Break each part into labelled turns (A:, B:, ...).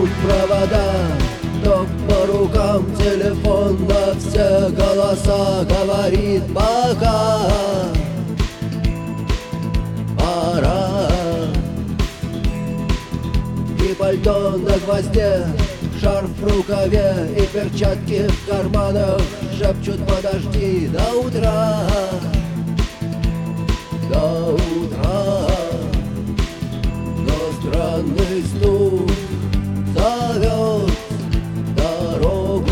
A: рвут провода, ток по рукам, телефон на все голоса говорит пока. Пора. И пальто на гвозде, шарф в рукаве и перчатки в карманах шепчут: подожди до утра, до утра. Но странный стук зовет дорогу.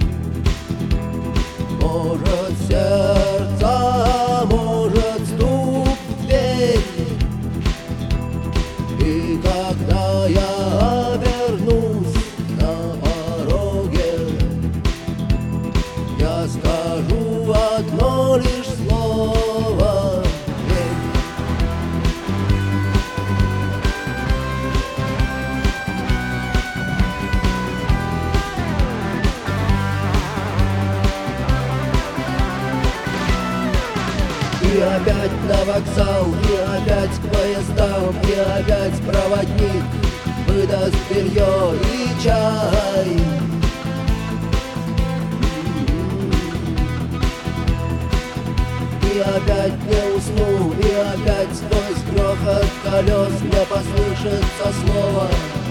A: Может, сердце, может, стук в дверь. И когда я обернусь на пороге, я скажу одно лишь слово: верь. И опять на вокзал, и опять к поездам, и опять проводник выдаст белье и чай. И опять не усну, и опять сквозь грохот колес мне послышится слово: